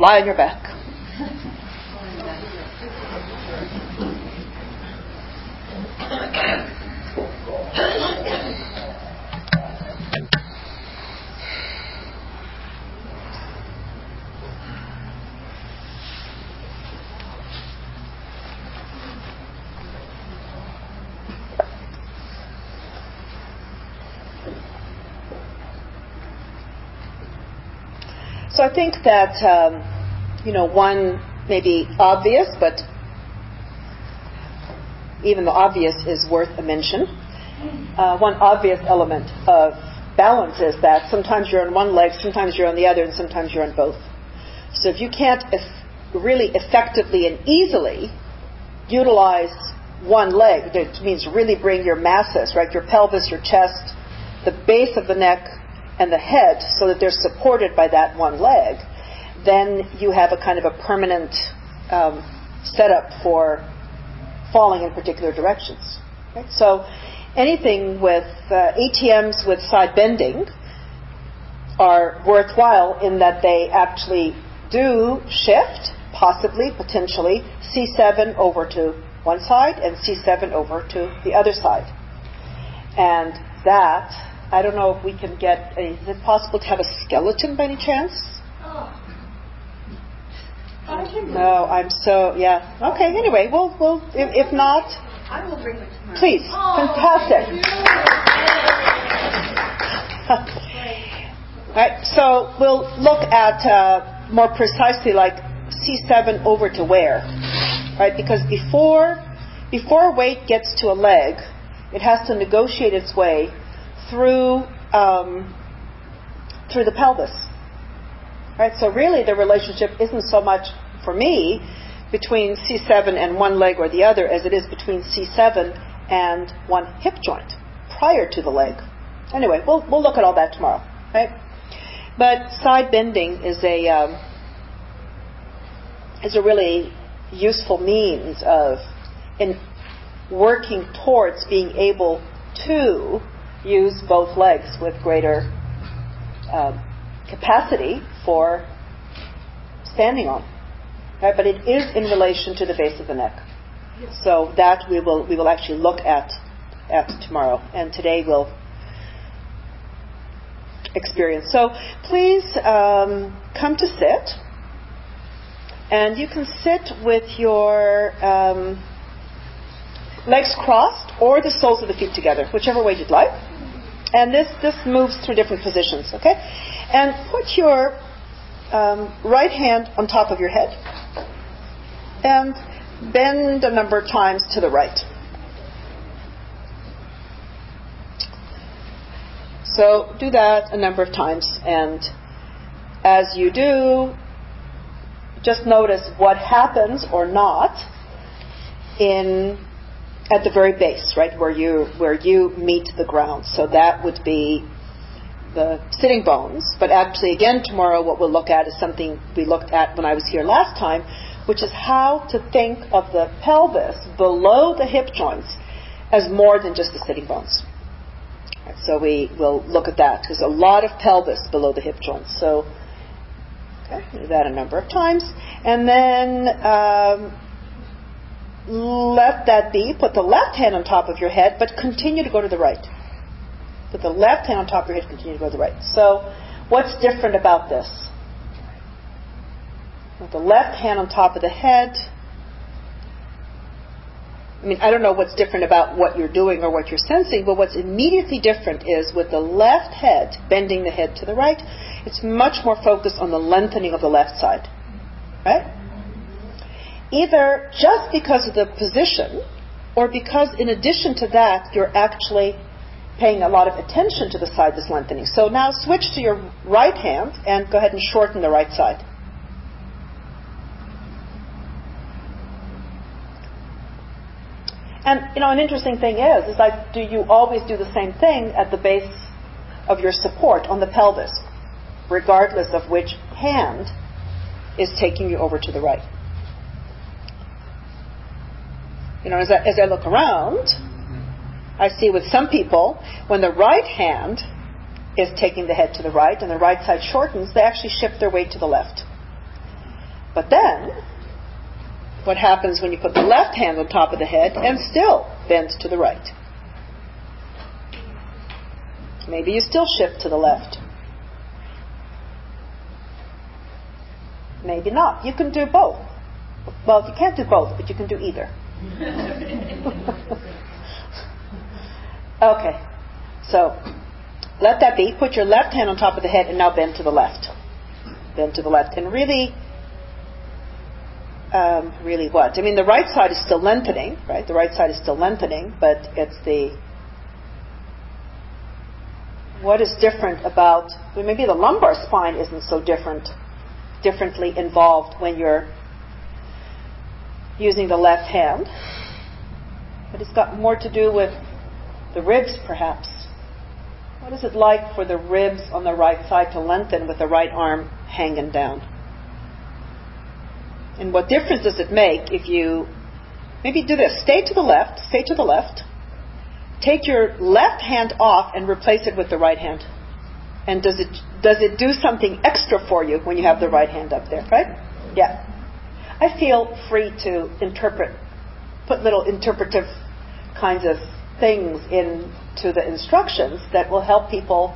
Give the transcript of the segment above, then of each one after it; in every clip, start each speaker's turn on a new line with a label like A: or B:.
A: lie on your back. So I think that, one may be obvious, but even the obvious is worth a mention. One obvious element of balance is that sometimes you're on one leg, sometimes you're on the other, and sometimes you're on both. So if you can't really effectively and easily utilize one leg, that means really bring your masses, right, your pelvis, your chest, the base of the neck, and the head, so that they're supported by that one leg, then you have a kind of a permanent setup for falling in particular directions. Right? So anything with ATMs with side bending are worthwhile in that they actually do shift, possibly, potentially, C7 over to one side and C7 over to the other side. And that, I don't know if we can get is it possible to have a skeleton by any chance? No, I'm so, yeah. Okay, anyway, we'll if not,
B: I will bring it tomorrow.
A: Please. Fantastic. Right, so we'll look at more precisely like C7 over to where, right? Because before weight gets to a leg, it has to negotiate its way through the pelvis, right? So really, the relationship isn't so much for me between C7 and one leg or the other as it is between C7 and one hip joint prior to the leg. Anyway, we'll look at all that tomorrow, right? But side bending is a really useful means of in working towards being able to use both legs with greater capacity for standing on. Right? But it is in relation to the base of the neck. So that we will actually look at tomorrow, and today we'll experience. So please come to sit, and you can sit with your legs crossed or the soles of the feet together, whichever way you'd like. And this moves through different positions, okay? And put your right hand on top of your head and bend a number of times to the right. So do that a number of times, and as you do, just notice what happens or not at the very base, right, where you meet the ground. So that would be the sitting bones. But actually, again, tomorrow what we'll look at is something we looked at when I was here last time, which is how to think of the pelvis below the hip joints as more than just the sitting bones. Right, so we will look at that. There's a lot of pelvis below the hip joints. So do that a number of times. And then let that be. Put the left hand on top of your head, but continue to go to the right. Put the left hand on top of your head, continue to go to the right. So what's different about this? With the left hand on top of the head, I don't know what's different about what you're doing or what you're sensing, but what's immediately different is with the left head, bending the head to the right, it's much more focused on the lengthening of the left side. Right? Either just because of the position, or because in addition to that, you're actually paying a lot of attention to the side that's lengthening. So now switch to your right hand and go ahead and shorten the right side. And, an interesting thing is like, do you always do the same thing at the base of your support on the pelvis, regardless of which hand is taking you over to the right? As I look around, I see with some people, when the right hand is taking the head to the right and the right side shortens, they actually shift their weight to the left. But then, what happens when you put the left hand on top of the head and still bend to the right? Maybe you still shift to the left. Maybe not. You can do both. Well, you can't do both, but you can do either. Okay. So, let that be. Put your left hand on top of the head and now bend to the left. Bend to the left. And really what? I mean, the right side is still lengthening, right? The right side is still lengthening, but it's what is different about, well, maybe the lumbar spine isn't so differently involved when you're using the left hand, but it's got more to do with the ribs, perhaps. What is it like for the ribs on the right side to lengthen with the right arm hanging down? And what difference does it make if you maybe do this? Stay to the left. Take your left hand off and replace it with the right hand. And does it do something extra for you when you have the right hand up there, right? Yeah. I feel free to put little interpretive kinds of things into the instructions that will help people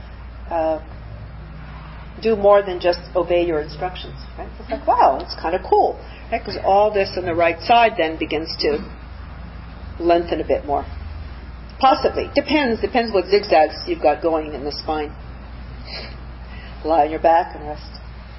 A: do more than just obey your instructions. Right? It's like, wow, it's kind of cool. Right? Because all this on the right side then begins to lengthen a bit more. Possibly. Depends what zigzags you've got going in the spine. Lie on your back and rest.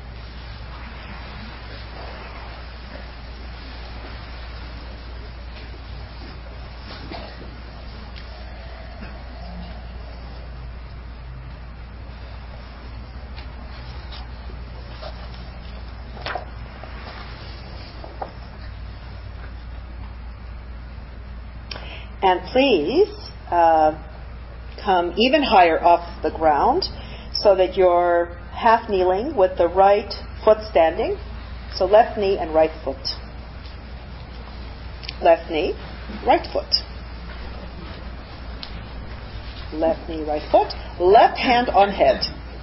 A: And please come even higher off the ground so that you're half kneeling with the right foot standing. So left knee and right foot. Left knee, right foot. Left knee, right foot. Left hand on head.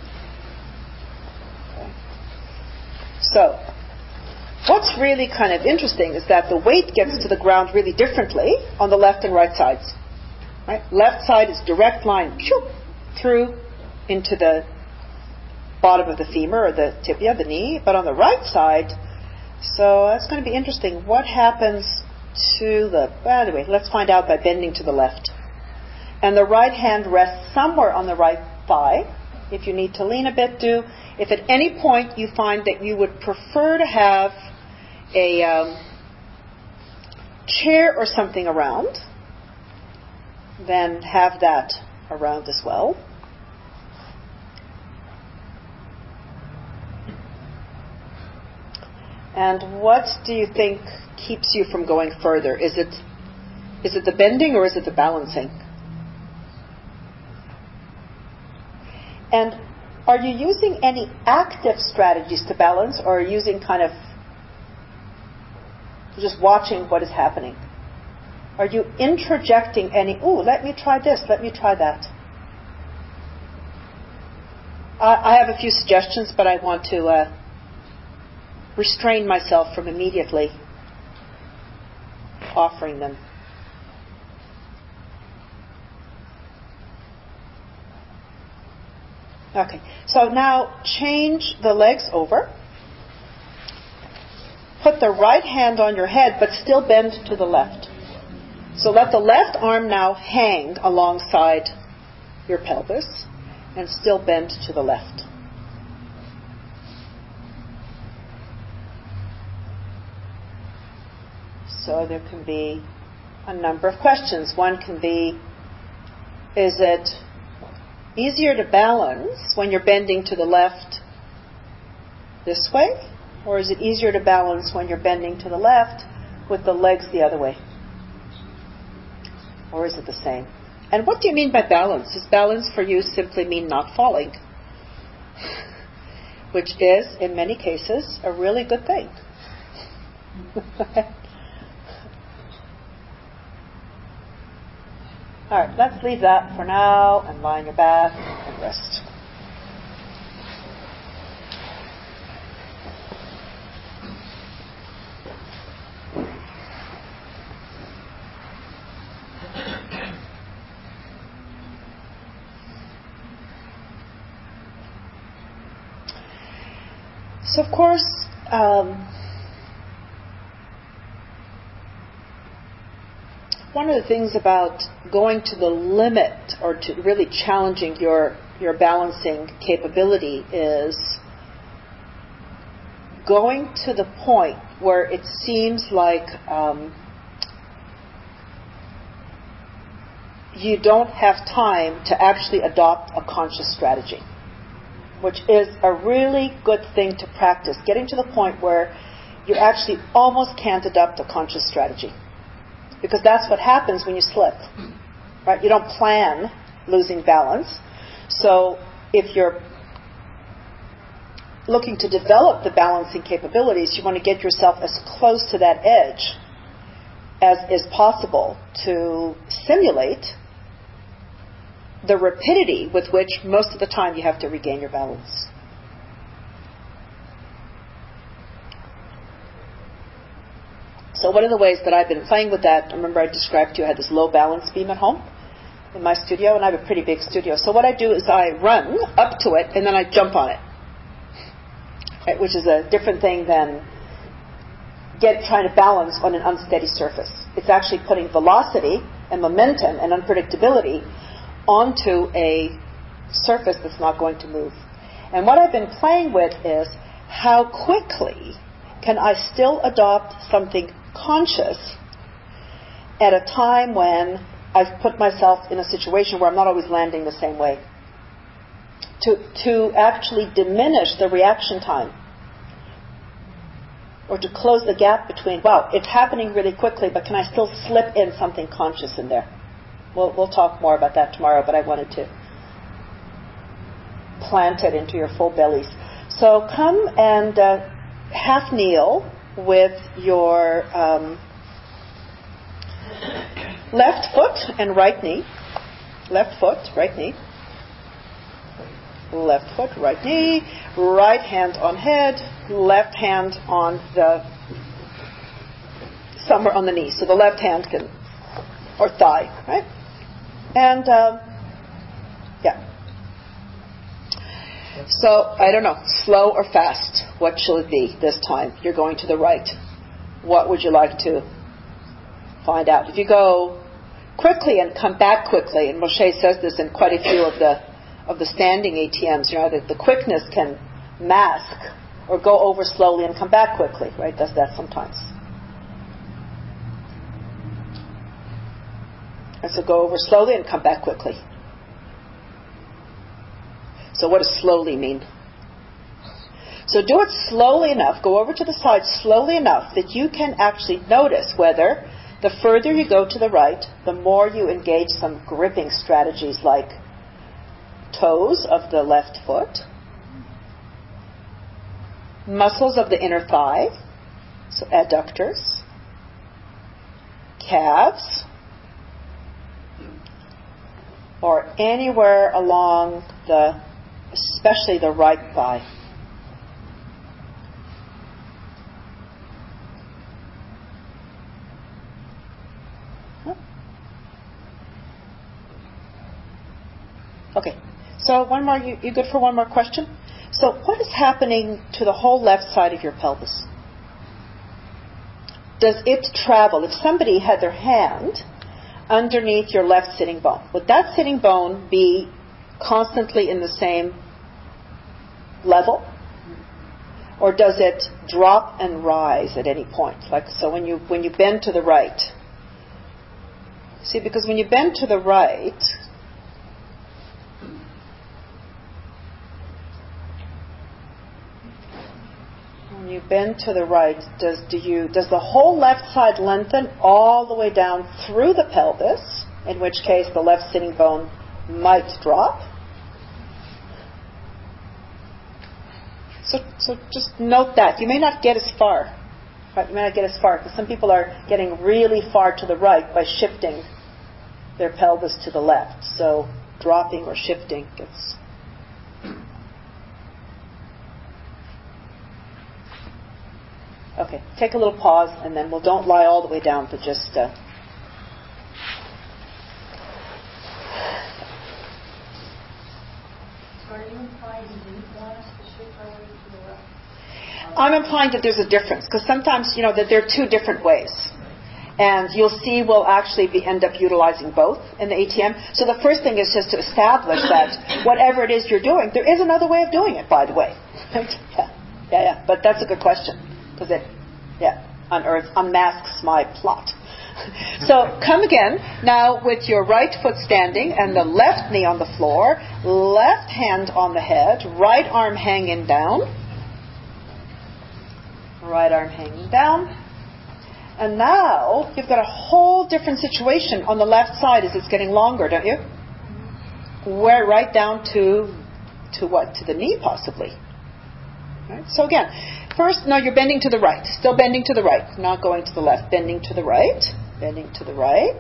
A: Okay. So, what's really kind of interesting is that the weight gets to the ground really differently on the left and right sides. Right? Left side is direct line through into the bottom of the femur or the tibia, the knee. But on the right side, so that's going to be interesting. What happens to anyway, let's find out by bending to the left. And the right hand rests somewhere on the right thigh. If you need to lean a bit, do. If at any point you find that you would prefer to have a chair or something around, then have that around as well. And what do you think keeps you from going further? Is it the bending or is it the balancing? And are you using any active strategies to balance, or are you using kind of just watching what is happening? Are you interjecting any, let me try this, let me try that? I have a few suggestions, but I want to restrain myself from immediately offering them. Okay, so now change the legs over. Put the right hand on your head, but still bend to the left. So let the left arm now hang alongside your pelvis and still bend to the left. So there can be a number of questions. One can be, is it easier to balance when you're bending to the left this way? Or is it easier to balance when you're bending to the left with the legs the other way? Or is it the same? And what do you mean by balance? Does balance for you simply mean not falling? Which is, in many cases, a really good thing. All right, let's leave that for now and lie on your back and rest. So, of course, one of the things about going to the limit or to really challenging your balancing capability is going to the point where it seems like you don't have time to actually adopt a conscious strategy, which is a really good thing to practice, getting to the point where you actually almost can't adopt a conscious strategy. Because that's what happens when you slip, right? You don't plan losing balance. So if you're looking to develop the balancing capabilities, you want to get yourself as close to that edge as is possible to simulate the rapidity with which most of the time you have to regain your balance. So one of the ways that I've been playing with that, remember I described to you I had this low balance beam at home in my studio, and I have a pretty big studio. So what I do is I run up to it and then I jump on it, right, which is a different thing than trying to balance on an unsteady surface. It's actually putting velocity and momentum and unpredictability onto a surface that's not going to move. And what I've been playing with is how quickly can I still adopt something conscious at a time when I've put myself in a situation where I'm not always landing the same way. To actually diminish the reaction time, or to close the gap between, wow, it's happening really quickly, but can I still slip in something conscious in there? We'll talk more about that tomorrow, but I wanted to plant it into your full bellies. So come and half kneel with your left foot and right knee. Left foot, right knee. Left foot, right knee. Right hand on head. Left hand on somewhere on the knee. So the left hand or thigh, right? And, yeah. So, I don't know, slow or fast, what shall it be this time? You're going to the right. What would you like to find out? If you go quickly and come back quickly, and Moshe says this in quite a few of the standing ATMs, that the quickness can mask or go over slowly and come back quickly, right? Does that sometimes. And so go over slowly and come back quickly. So what does slowly mean? So do it slowly enough, go over to the side slowly enough that you can actually notice whether the further you go to the right, the more you engage some gripping strategies like toes of the left foot, muscles of the inner thigh, so adductors, calves, or anywhere along especially the right thigh. Okay, so one more. You good for one more question? So what is happening to the whole left side of your pelvis? Does it travel? If somebody had their hand underneath your left sitting bone, would that sitting bone be constantly in the same level? Or does it drop and rise at any point? Like, so when you bend to the right. See, because when you bend to the right, does the whole left side lengthen all the way down through the pelvis, in which case the left sitting bone might drop? So just note that. You may not get as far. Right? You may not get as far, because some people are getting really far to the right by shifting their pelvis to the left. So dropping or shifting gets... Okay, take a little pause, and then don't lie all the way down, but just... I'm implying that there's a difference, because sometimes, that there are two different ways. And you'll see we'll actually end up utilizing both in the ATM. So the first thing is just to establish that whatever it is you're doing, there is another way of doing it, by the way. Yeah. But that's a good question, because it unmasks my plot. So come again, now with your right foot standing and the left knee on the floor, left hand on the head, right arm hanging down. Right arm hanging down. And now you've got a whole different situation on the left side as it's getting longer, don't you? Where right down to what? To the knee, possibly. Right? So again, first, now you're bending to the right. Still bending to the right, not going to the left. Bending to the right. Bending to the right.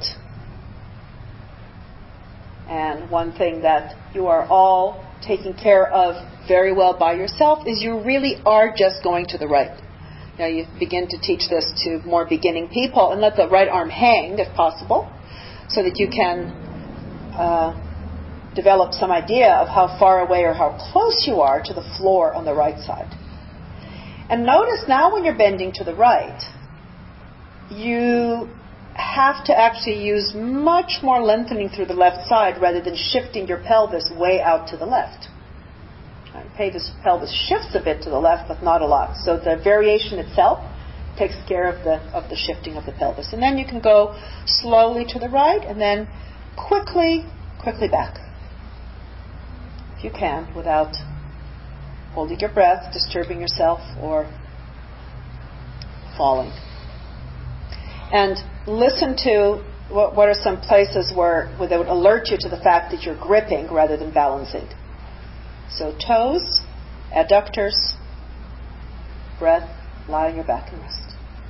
A: And one thing that you are all taking care of very well by yourself is you really are just going to the right. Now you begin to teach this to more beginning people, and let the right arm hang if possible, so that you can develop some idea of how far away or how close you are to the floor on the right side. And notice now when you're bending to the right, you have to actually use much more lengthening through the left side rather than shifting your pelvis way out to the left. Pelvis shifts a bit to the left, but not a lot. So the variation itself takes care of the shifting of the pelvis. And then you can go slowly to the right and then quickly back. If you can, without holding your breath, disturbing yourself, or falling. And listen to what are some places where they would alert you to the fact that you're gripping rather than balancing. So toes, adductors, breath, lie on your back and rest.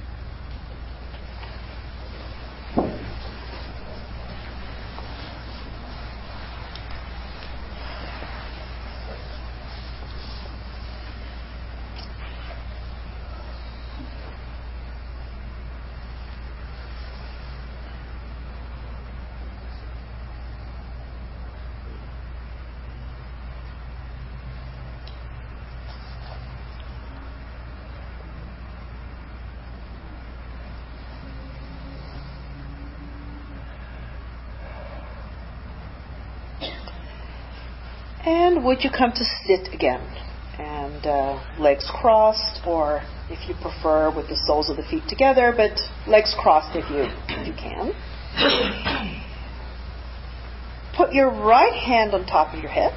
A: And would you come to sit again? And legs crossed, or if you prefer, with the soles of the feet together, but legs crossed if you can. Put your right hand on top of your head.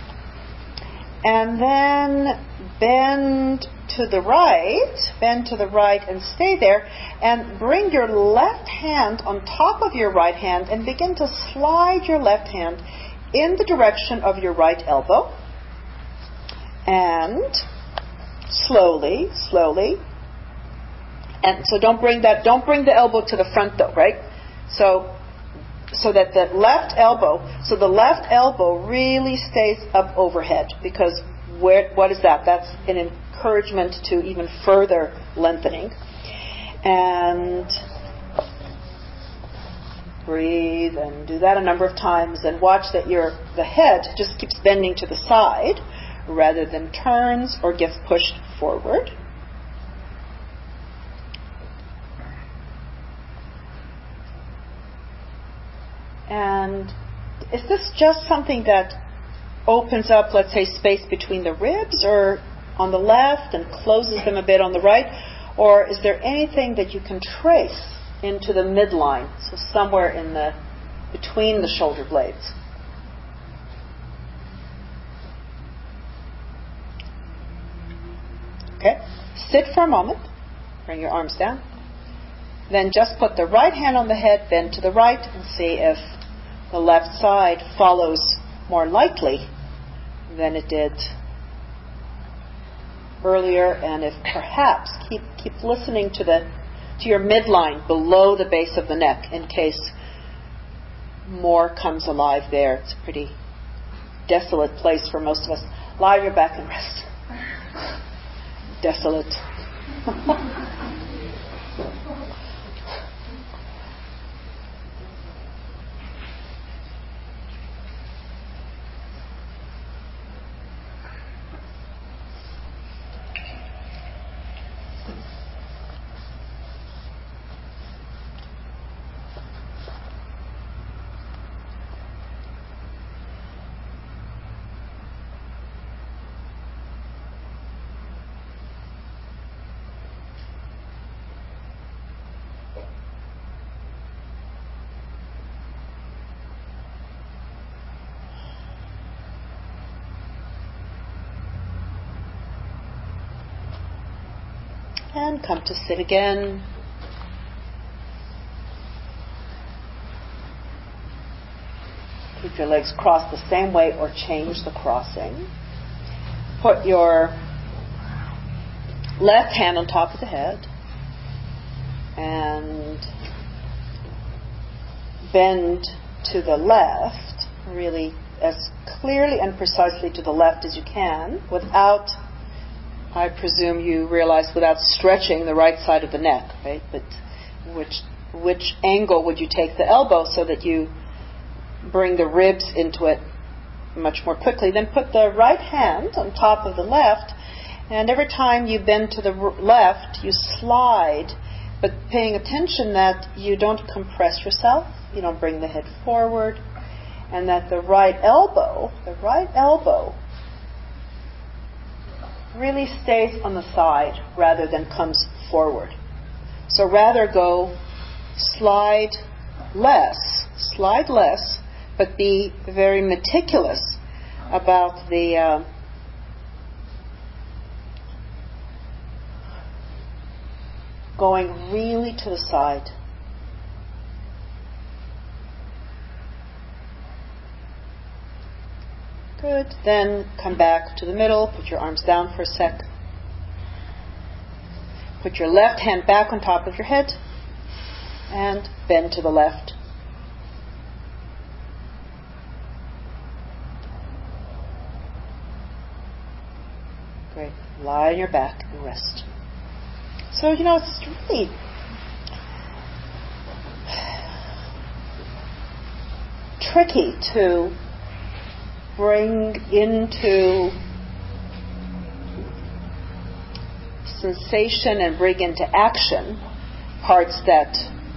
A: And then bend to the right and stay there. And bring your left hand on top of your right hand and begin to slide your left hand in the direction of your right elbow, and slowly, and so don't bring the elbow to the front though, right? So that the left elbow really stays up overhead, because what is that? That's an encouragement to even further lengthening. And breathe and do that a number of times, and watch that the head just keeps bending to the side rather than turns or gets pushed forward. And is this just something that opens up, let's say, space between the ribs or on the left and closes them a bit on the right? Or is there anything that you can trace into the midline, so somewhere between the shoulder blades? Okay, sit for a moment, bring your arms down, then just put the right hand on the head, bend to the right, and see if the left side follows more lightly than it did earlier, and if perhaps keep listening to your midline below the base of the neck in case more comes alive there. It's a pretty desolate place for most of us. Lie on your back and rest. Desolate. And come to sit again. Keep your legs crossed the same way or change the crossing. Put your left hand on top of the head and bend to the left, really as clearly and precisely to the left as you can, without, I presume you realize, without stretching the right side of the neck, right? But which angle would you take the elbow so that you bring the ribs into it much more quickly? Then put the right hand on top of the left, and every time you bend to the left, you slide, but paying attention that you don't compress yourself, you don't bring the head forward, and that the right elbow really stays on the side rather than comes forward. So rather go slide less, but be very meticulous about the going really to the side. Good. Then come back to the middle. Put your arms down for a sec. Put your left hand back on top of your head and bend to the left. Great. Lie on your back and rest. So, it's really tricky to bring into sensation and bring into action parts that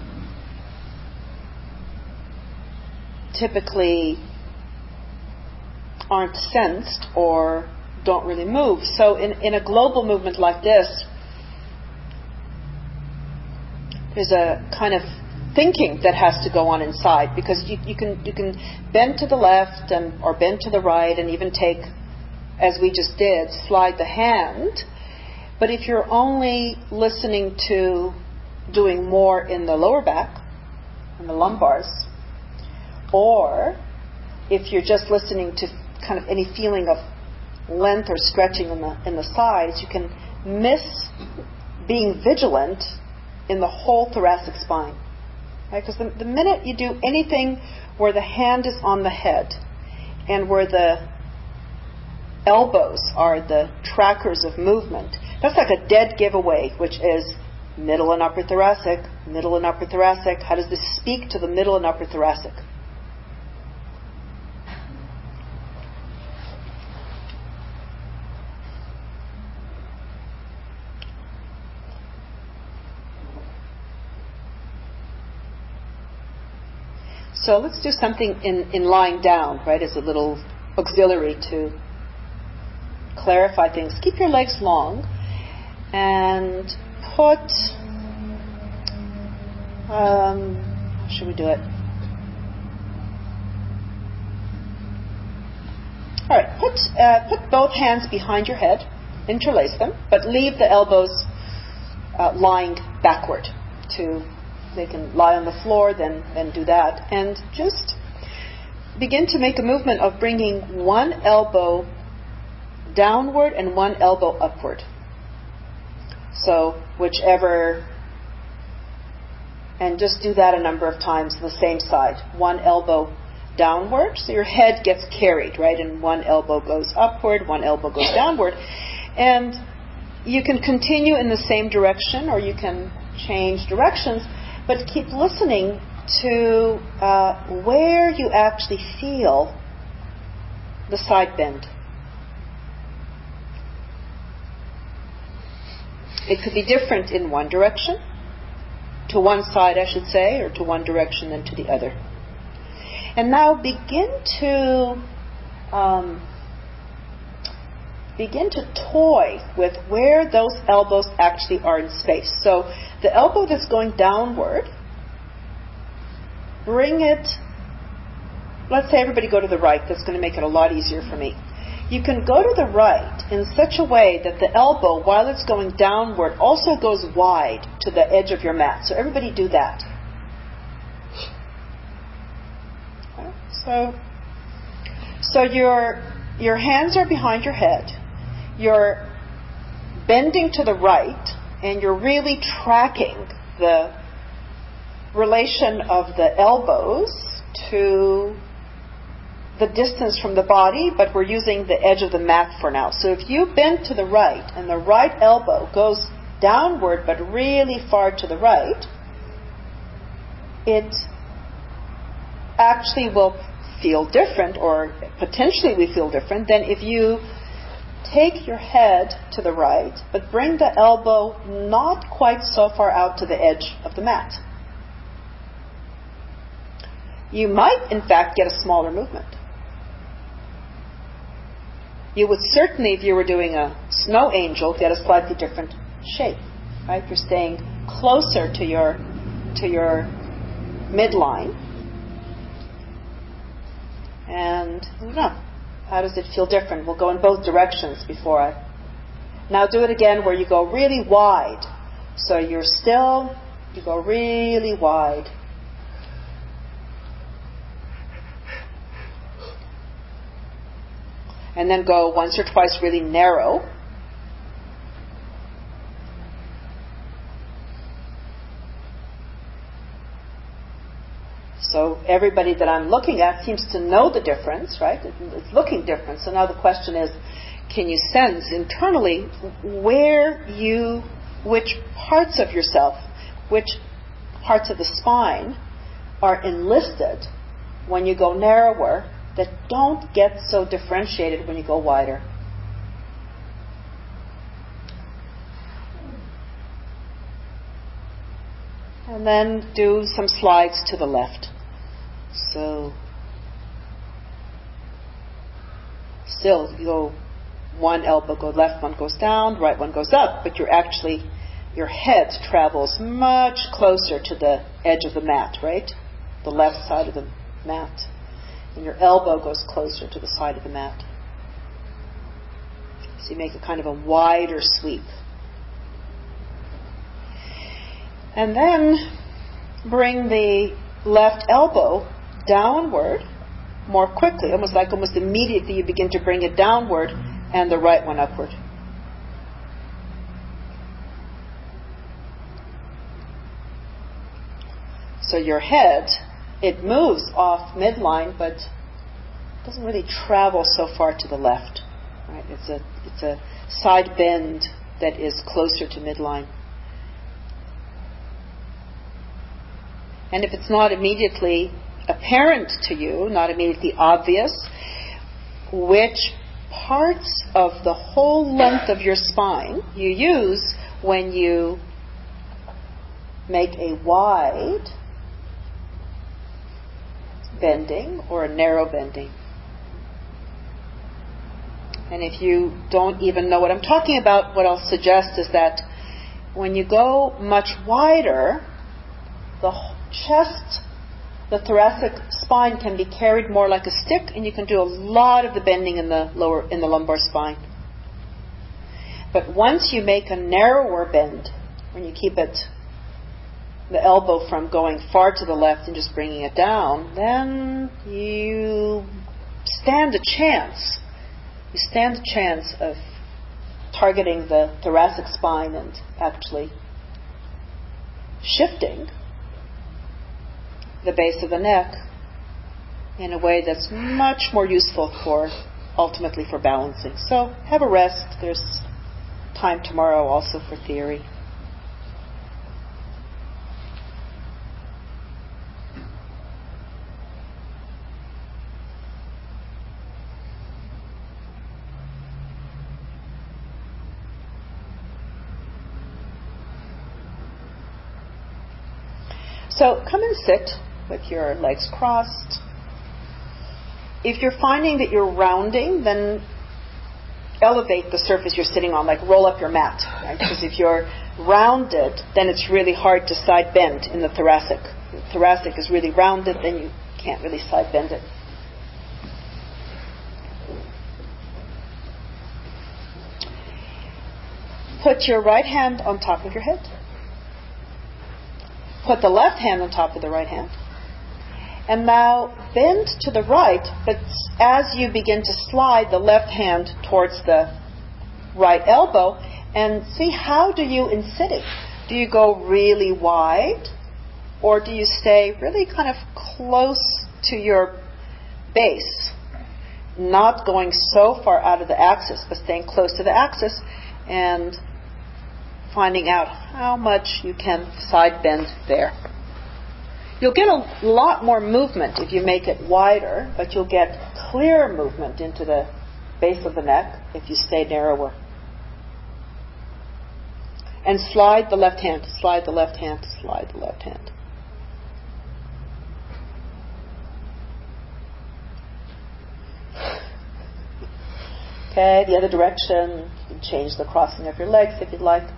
A: typically aren't sensed or don't really move. So in a global movement like this, there's a kind of thinking that has to go on inside, because you can bend to the left or bend to the right and even take, as we just did, slide the hand. But if you're only listening to doing more in the lower back, in the lumbars, or if you're just listening to kind of any feeling of length or stretching in the sides, you can miss being vigilant in the whole thoracic spine. Right? Because the minute you do anything where the hand is on the head and where the elbows are the trackers of movement, that's like a dead giveaway, which is middle and upper thoracic, middle and upper thoracic. How does this speak to the middle and upper thoracic? So let's do something in lying down, right, as a little auxiliary to clarify things. Keep your legs long and put, how should we do it? All right, put both hands behind your head, interlace them, but leave the elbows lying backward. They can lie on the floor, then do that. And just begin to make a movement of bringing one elbow downward and one elbow upward. So whichever, and just do that a number of times on the same side. One elbow downward, so your head gets carried, right? And one elbow goes upward, one elbow goes downward. And you can continue in the same direction, or you can change directions, but keep listening to where you actually feel the side bend. It could be different in one direction, to one side I should say, or to one direction and to the other. And now begin to toy with where those elbows actually are in space. So the elbow that's going downward, bring it, let's say everybody go to the right, that's going to make it a lot easier for me. you can go to the right in such a way that the elbow, while it's going downward, also goes wide to the edge of your mat. So everybody do that. Okay. So your hands are behind your head. You're bending to the right, and you're really tracking the relation of the elbows to the distance from the body, but we're using the edge of the mat for now. So if you bend to the right and the right elbow goes downward but really far to the right, it actually will feel different, or potentially we feel different than if you take your head to the right but bring the elbow not quite so far out to the edge of the mat. You might, in fact, get a smaller movement. You would certainly, if you were doing a snow angel, get a slightly different shape. Right? You're staying closer to your midline. And I don't know, how does it feel different? We'll go in both directions before I... Now do it again where you go really wide. So you're still, you go really wide. And then go once or twice really narrow. So everybody that I'm looking at seems to know the difference, right? It's looking different. So now the question is, can you sense internally which parts of yourself, which parts of the spine are enlisted when you go narrower, that don't get so differentiated when you go wider? And then do some slides to the left. So still, you go one elbow goes left, one goes down, right one goes up, but your head travels much closer to the edge of the mat, right? The left side of the mat. And your elbow goes closer to the side of the mat. So you make a kind of a wider sweep. And then bring the left elbow downward more quickly, almost immediately you begin to bring it downward, and the right one upward. So your head, it moves off midline, but doesn't really travel so far to the left. Right? It's a side bend that is closer to midline. And if it's not immediately apparent to you, not immediately obvious, which parts of the whole length of your spine you use when you make a wide bending or a narrow bending. And if you don't even know what I'm talking about, what I'll suggest is that when you go much wider, the chest, the thoracic spine can be carried more like a stick, and you can do a lot of the bending in the lumbar spine. But once you make a narrower bend, when you keep it, the elbow from going far to the left and just bringing it down, then you stand a chance. You stand a chance of targeting the thoracic spine and actually shifting the base of the neck in a way that's much more useful ultimately for balancing. So have a rest. There's time tomorrow also for theory. So come and sit with your legs crossed. If you're finding that you're rounding, then elevate the surface you're sitting on, like roll up your mat. Right? Because if you're rounded, then it's really hard to side bend in the thoracic. The thoracic is really rounded, then you can't really side bend it. Put your right hand on top of your head. Put the left hand on top of the right hand. And now bend to the right, but as you begin to slide the left hand towards the right elbow, and see, how do you in sitting? Do you go really wide, or do you stay really kind of close to your base, not going so far out of the axis, but staying close to the axis and finding out how much you can side bend there. You'll get a lot more movement if you make it wider, but you'll get clearer movement into the base of the neck if you stay narrower. And slide the left hand, slide the left hand, slide the left hand. Okay, the other direction, you can change the crossing of your legs if you'd like.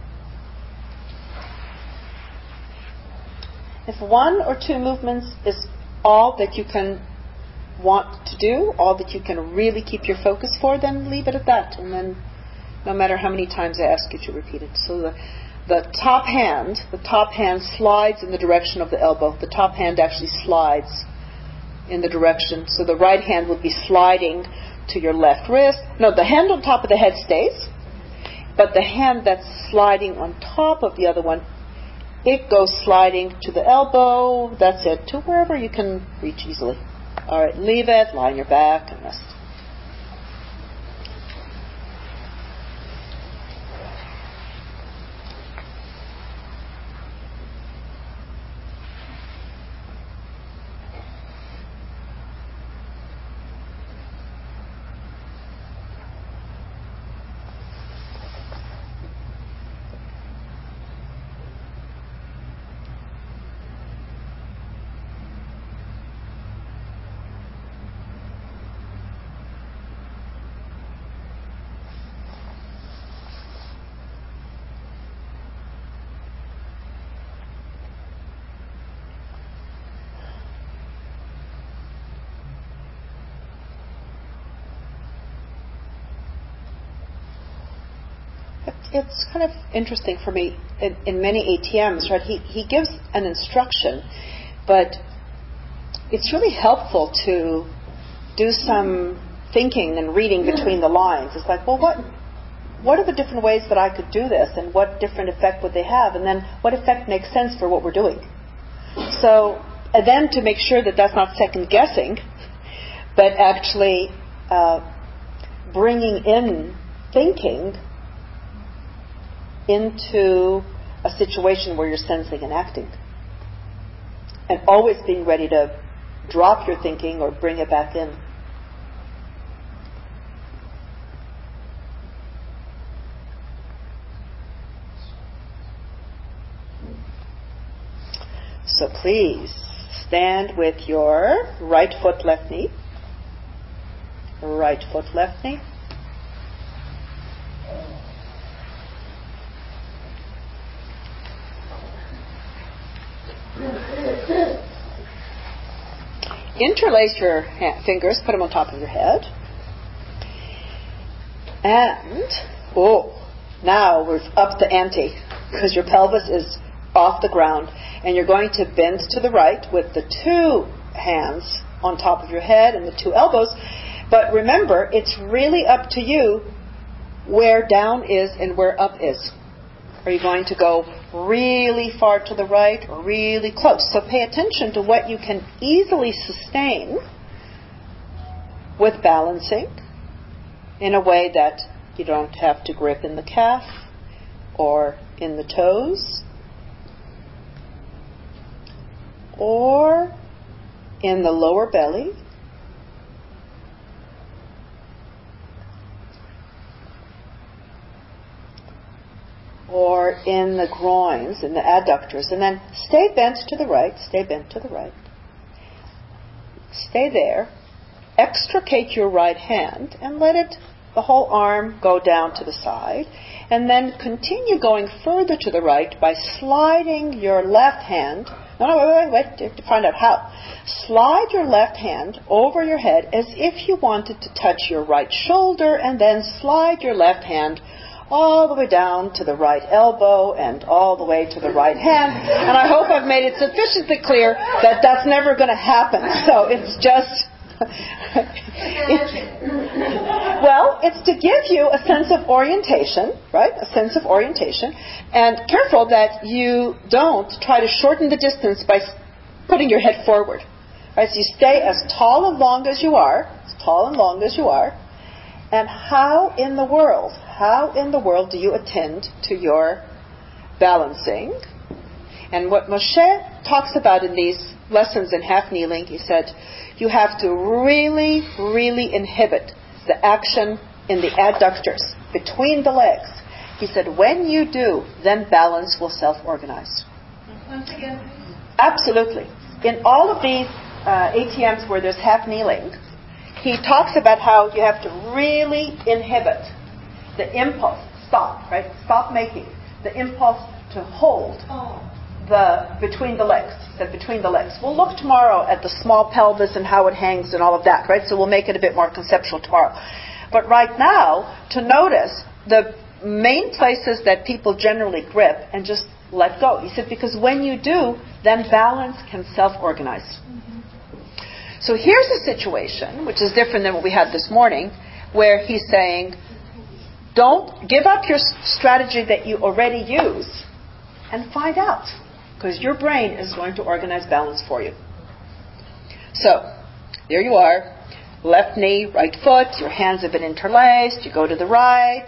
A: If one or two movements is all that you can want to do, all that you can really keep your focus for, then leave it at that. And then no matter how many times I ask you to repeat it. So the top hand slides in the direction of the elbow. The top hand actually slides in the direction. So the right hand would be sliding to your left wrist. No, the hand on top of the head stays, but the hand that's sliding on top of the other one, it goes sliding to the elbow. That's it, to wherever you can reach easily. All right, leave it, lie on your back, and rest. It's kind of interesting for me in many ATMs, right? He gives an instruction, but it's really helpful to do some thinking and reading between the lines. It's like, well, what are the different ways that I could do this, and what different effect would they have, and then what effect makes sense for what we're doing? So, and then to make sure that that's not second guessing, but actually bringing in thinking into a situation where you're sensing and acting. And always being ready to drop your thinking or bring it back in. So please stand with your right foot, left knee. Right foot, left knee. Interlace your fingers, put them on top of your head. And, now we've upped the ante because your pelvis is off the ground. And you're going to bend to the right with the two hands on top of your head and the two elbows. But remember, it's really up to you where down is and where up is. Are you going to go really far to the right or really close? So pay attention to what you can easily sustain with balancing in a way that you don't have to grip in the calf or in the toes or in the lower belly. Or in the groins, in the adductors. And then stay bent to the right, stay bent to the right. Stay there. Extricate your right hand and let it, the whole arm, go down to the side. And then continue going further to the right by sliding your left hand. Wait, you have to find out how. Slide your left hand over your head as if you wanted to touch your right shoulder, and then slide your left hand all the way down to the right elbow and all the way to the right hand. And I hope I've made it sufficiently clear that that's never going to happen. So it's just... it's to give you a sense of orientation, right? A sense of orientation. And careful that you don't try to shorten the distance by putting your head forward. Right? So you stay as tall and long as you are. And how in the world do you attend to your balancing? And what Moshe talks about in these lessons in half kneeling, he said, you have to really, really inhibit the action in the adductors between the legs. He said, when you do, then balance will self-organize.
B: Once again.
A: Absolutely. In all of these ATMs where there's half kneeling, he talks about how you have to really inhibit the impulse. Stop, right? Stop making the impulse to hold between the legs. He said between the legs. We'll look tomorrow at the small pelvis and how it hangs and all of that, right? So we'll make it a bit more conceptual tomorrow. But right now, to notice the main places that people generally grip and just let go. He said because when you do, then balance can self-organize. Mm-hmm. So here's a situation, which is different than what we had this morning, where he's saying, don't give up your strategy that you already use and find out. Because your brain is going to organize balance for you. So, there you are. Left knee, right foot. Your hands have been interlaced. You go to the right.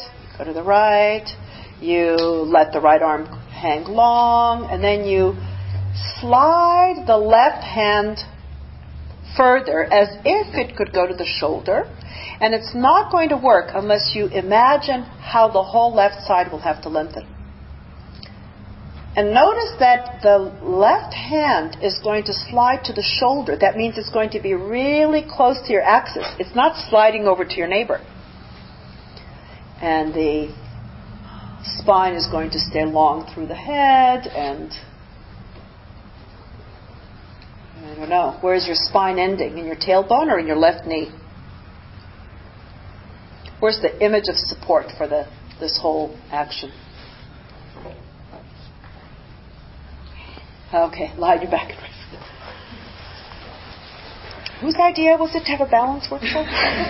A: You let the right arm hang long. And then you slide the left hand further as if it could go to the shoulder. And it's not going to work unless you imagine how the whole left side will have to lengthen. And notice that the left hand is going to slide to the shoulder. That means it's going to be really close to your axis. It's not sliding over to your neighbor. And the spine is going to stay long through the head. And I don't know, where's your spine ending? In your tailbone or in your left knee? Where's the image of support for this whole action? Okay, lie your back and rest. Whose idea was it to have a balance workshop?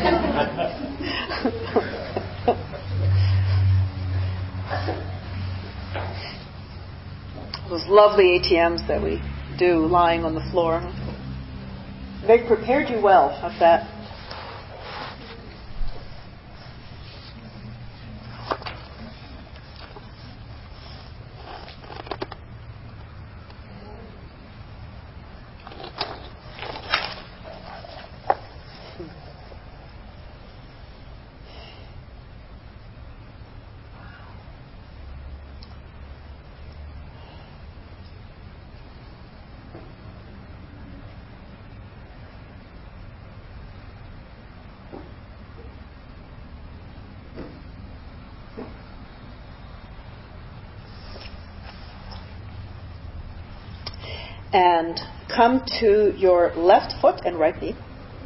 A: Those lovely ATMs that we do lying on the floor. They've prepared you well. How's that? And come to your left foot and right knee.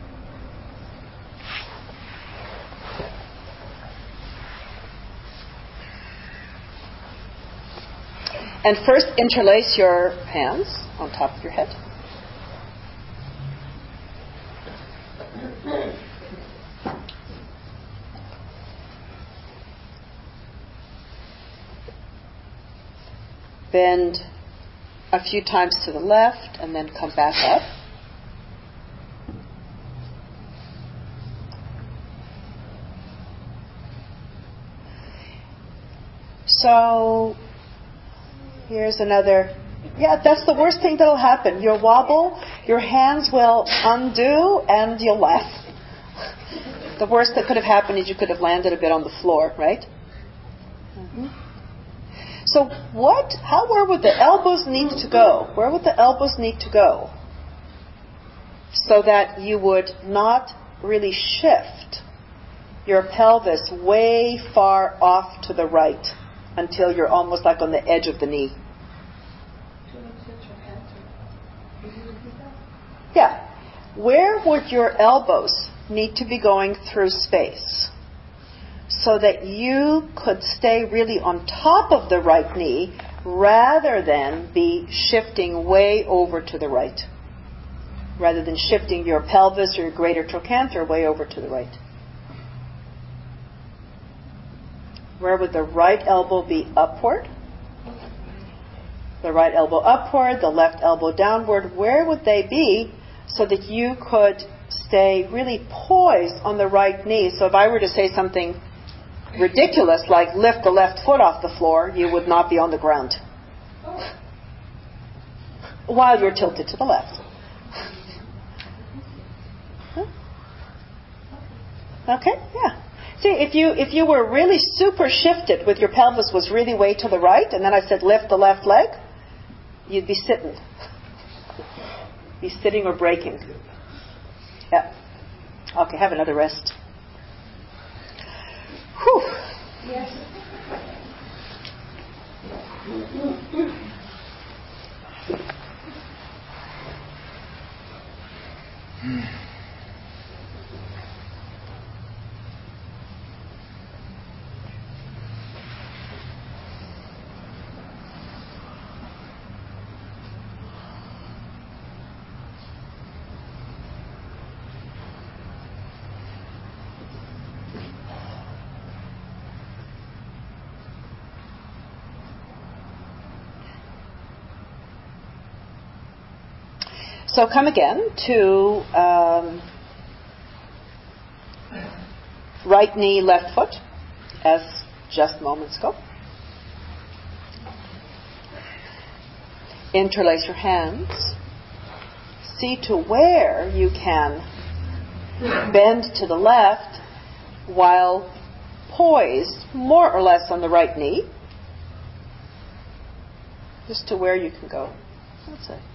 A: And first interlace your hands on top of your head. Bend a few times to the left and then come back up. So here's another. Yeah, that's the worst thing that'll happen. You'll wobble, your hands will undo, and you'll laugh. The worst that could have happened is you could have landed a bit on the floor, right? Mm-hmm. So where would the elbows need to go? Where would the elbows need to go? So that you would not really shift your pelvis way far off to the right until you're almost like on the edge of the knee. Yeah. Where would your elbows need to be going through space so that you could stay really on top of the right knee rather than be shifting way over to the right. Rather than shifting your pelvis or your greater trochanter way over to the right. Where would the right elbow be upward? The right elbow upward, the left elbow downward. Where would they be so that you could stay really poised on the right knee? So if I were to say something ridiculous like lift the left foot off the floor, you would not be on the ground while you're tilted to the left. Okay, yeah. See, if you were really super shifted with your pelvis was really way to the right, and then I said lift the left leg, you'd be sitting. Be sitting or breaking. Yeah. Okay, have another rest. Whew. Yes. So come again to right knee, left foot, as just moments ago. Interlace your hands. See to where you can bend to the left while poised more or less on the right knee. Just to where you can go. That's it.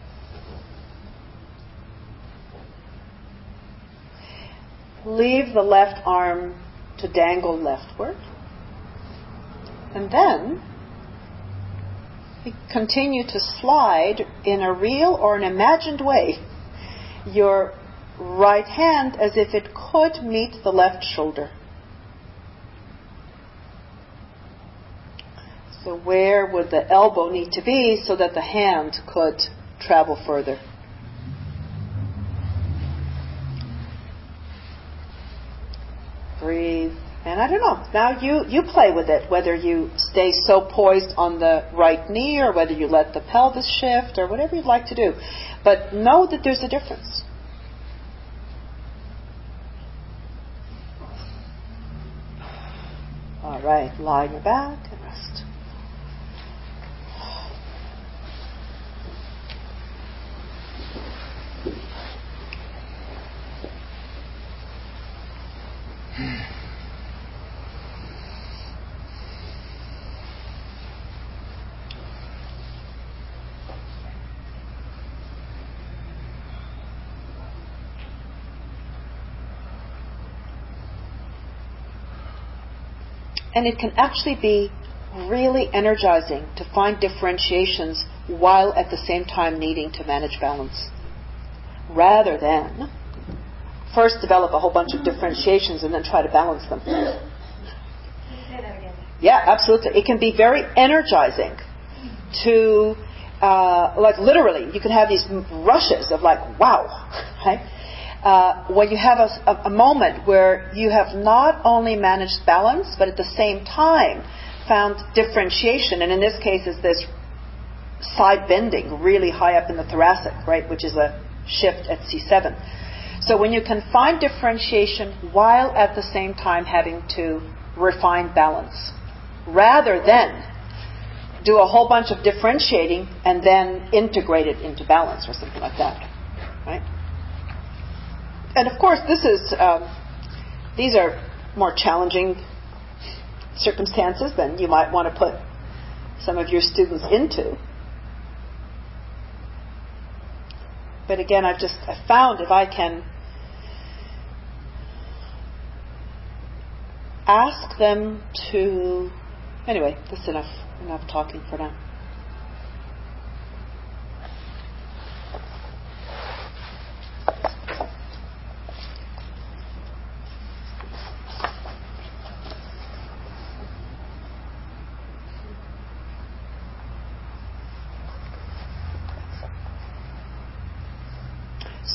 A: Leave the left arm to dangle leftward. And then continue to slide in a real or an imagined way your right hand as if it could meet the left shoulder. So where would the elbow need to be so that the hand could travel further? Breathe. And I don't know, now you play with it, whether you stay so poised on the right knee or whether you let the pelvis shift or whatever you'd like to do. But know that there's a difference. All right, lie on your back and rest. And it can actually be really energizing to find differentiations while at the same time needing to manage balance. Rather than first develop a whole bunch of differentiations and then try to balance them.
B: Can you say that again?
A: Yeah, absolutely. It can be very energizing to, like literally, you can have these rushes of like, wow, right? When you have a moment where you have not only managed balance, but at the same time found differentiation, and in this case is this side bending really high up in the thoracic, right, which is a shift at C7. So when you can find differentiation while at the same time having to refine balance, rather than do a whole bunch of differentiating and then integrate it into balance or something like that, right? And of course, these are more challenging circumstances than you might want to put some of your students into. But again, I've found if I can ask them to... Anyway, that's enough talking for now.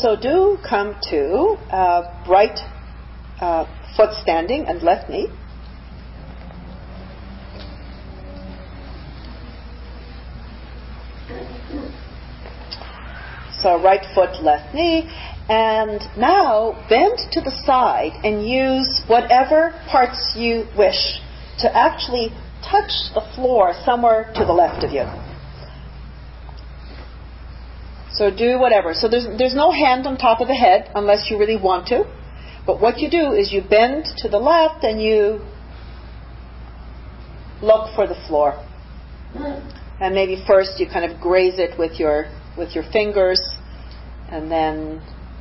A: So do come to right foot standing and left knee. So right foot, left knee. And now bend to the side and use whatever parts you wish to actually touch the floor somewhere to the left of you. So do whatever. So there's no hand on top of the head unless you really want to. But what you do is you bend to the left and you look for the floor. And maybe first you kind of graze it with your fingers, and then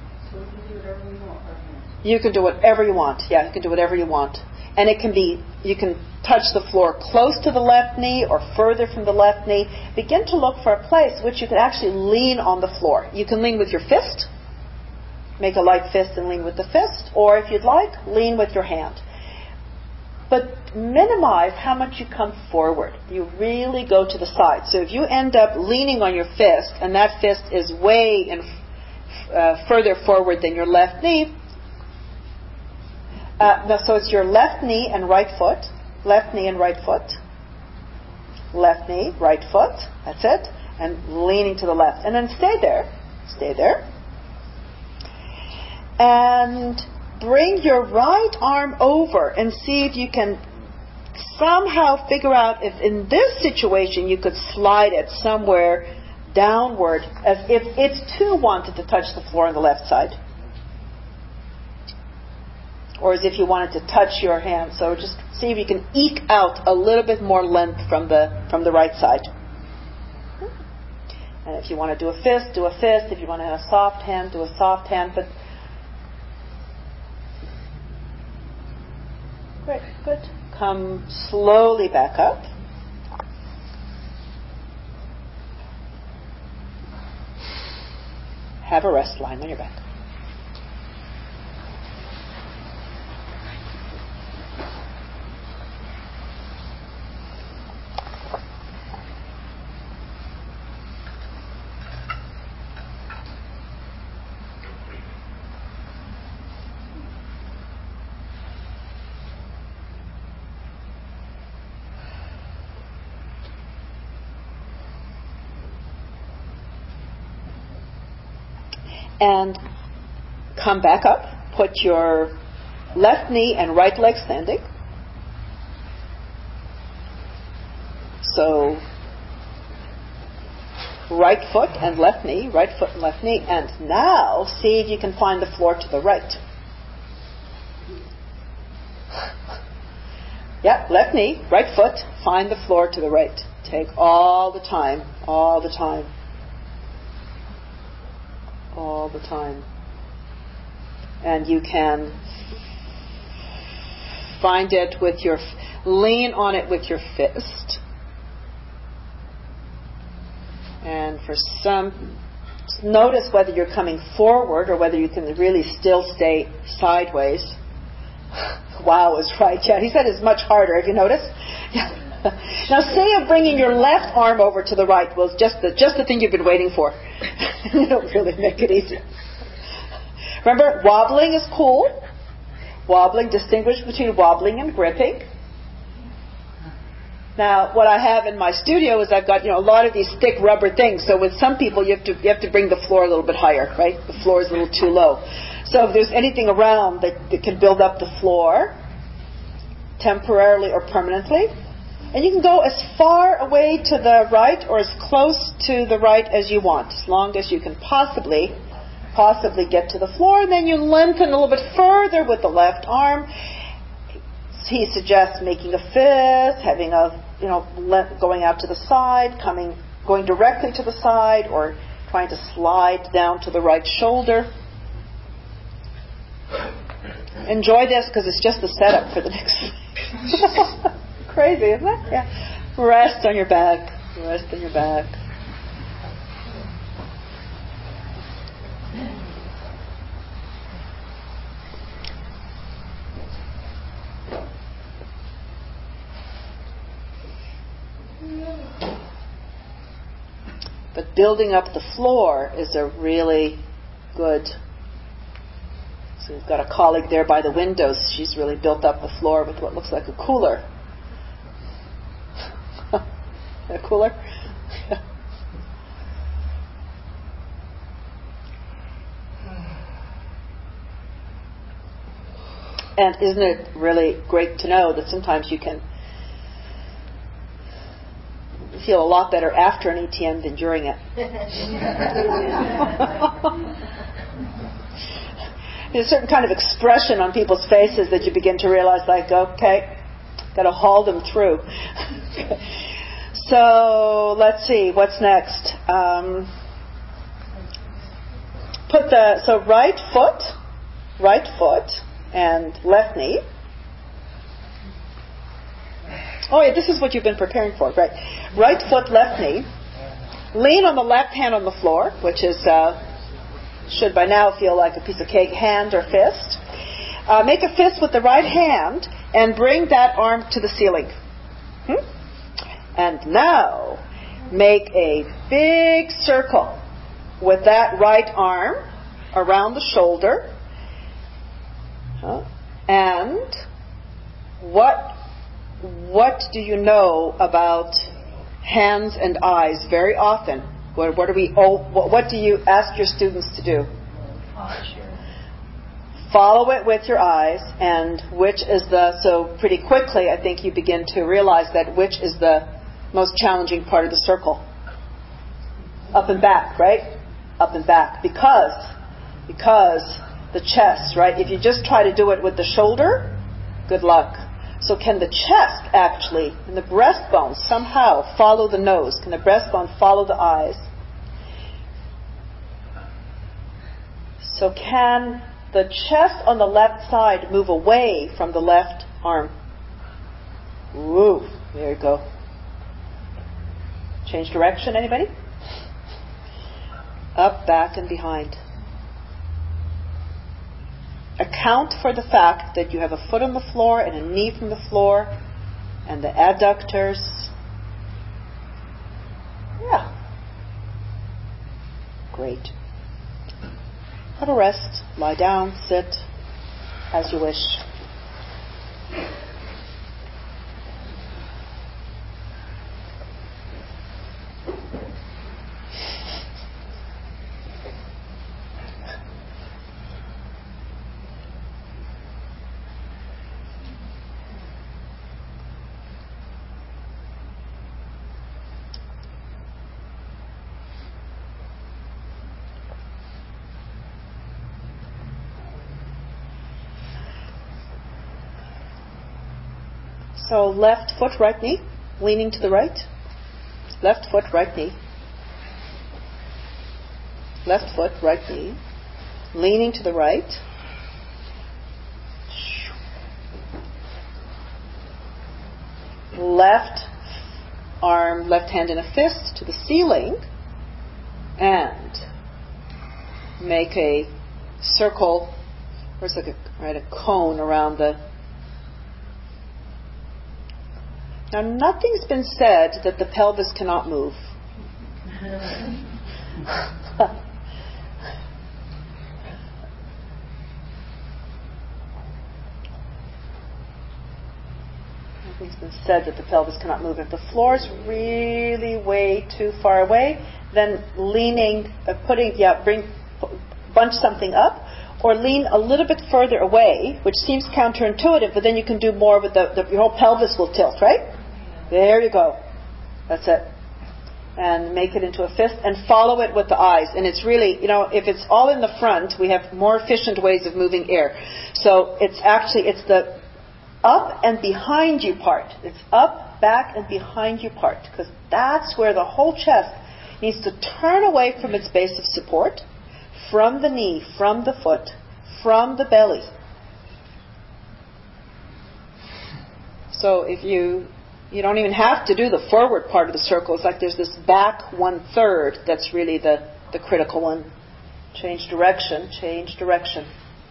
A: you can do whatever you want. Yeah, you can do whatever you want. And it can be, you can touch the floor close to the left knee or further from the left knee. Begin to look for a place which you can actually lean on the floor. You can lean with your fist. Make a light fist and lean with the fist. Or if you'd like, lean with your hand. But minimize how much you come forward. You really go to the side. So if you end up leaning on your fist and that fist is way further forward than your left knee, so it's your left knee and right foot, left knee and right foot, left knee, right foot, that's it, and leaning to the left. And then stay there. And bring your right arm over and see if you can somehow figure out if in this situation you could slide it somewhere downward as if it's too wanted to touch the floor on the left side. Or as if you wanted to touch your hand. So just see if you can eke out a little bit more length from the right side. And if you want to do a fist, do a fist. If you want to have a soft hand, do a soft hand. But great, good. Come slowly back up. Have a rest lying on your back. And come back up. Put your left knee and right leg standing. So right foot and left knee, right foot and left knee. And now see if you can find the floor to the right. Yeah, left knee, right foot, find the floor to the right. Take all the time. And you can find it with lean on it with your fist. And for some, notice whether you're coming forward or whether you can really still stay sideways. Wow is right. Yeah, he said it's much harder. Have you noticed? Yeah. Now say of bringing your left arm over to the right was just the thing you've been waiting for. It'll really make it easy. Remember, wobbling is cool. Wobbling, distinguish between wobbling and gripping. Now, what I have in my studio is I've got a lot of these thick rubber things. So with some people, you have to bring the floor a little bit higher, right? The floor is a little too low. So if there's anything around that can build up the floor temporarily or permanently, and you can go as far away to the right or as close to the right as you want, as long as you can possibly get to the floor. And then you lengthen a little bit further with the left arm. He suggests making a fist, having going out to the side, going directly to the side, or trying to slide down to the right shoulder. Enjoy this because it's just the setup for the next. Crazy, isn't it? Yeah. Rest on your back. But building up the floor is a really Good. So we've got a colleague there by the windows. She's really built up the floor with what looks like a cooler. A cooler? And isn't it really great to know that sometimes you can feel a lot better after an ETM than during it? There's a certain kind of expression on people's faces that you begin to realize, like, okay, got to haul them through. So let's see, what's next? Right foot and left knee. Oh yeah, this is what you've been preparing for, right? Right foot, left knee. Lean on the left hand on the floor, which is should by now feel like a piece of cake, hand or fist. Make a fist with the right hand and bring that arm to the ceiling. And now make a big circle with that right arm around the shoulder. And what do you know about hands and eyes very often? What do you ask your students to do? Follow it with your eyes, and so pretty quickly I think you begin to realize that which is the most challenging part of the circle. Up and back, right? Up and back. Because the chest, right? If you just try to do it with the shoulder, good luck. So can the chest actually, and the breastbone somehow follow the nose? Can the breastbone follow the eyes? So can the chest on the left side move away from the left arm? Ooh, there you go. Change direction, anybody? Up, back, and behind. Account for the fact that you have a foot on the floor and a knee from the floor, and the adductors. Yeah. Great. Have a rest. Lie down, sit, as you wish. So left foot, right knee, leaning to the right. Left foot, right knee. Left foot, right knee, leaning to the right. Left arm, left hand in a fist to the ceiling, and make a circle, or it's like a cone around the. Now, nothing's been said that the pelvis cannot move. Nothing's been said that the pelvis cannot move. If the floor is really way too far away, then leaning, bunch something up, or lean a little bit further away, which seems counterintuitive, but then you can do more with your whole pelvis will tilt, right? There you go. That's it. And make it into a fist and follow it with the eyes. And it's really, if it's all in the front, we have more efficient ways of moving air. So it's the up and behind you part. It's up, back, and behind you part. Because that's where the whole chest needs to turn away from its base of support, from the knee, from the foot, from the belly. So if you don't even have to do the forward part of the circle. It's like there's this back 1/3 that's really the critical one. Change direction, change direction.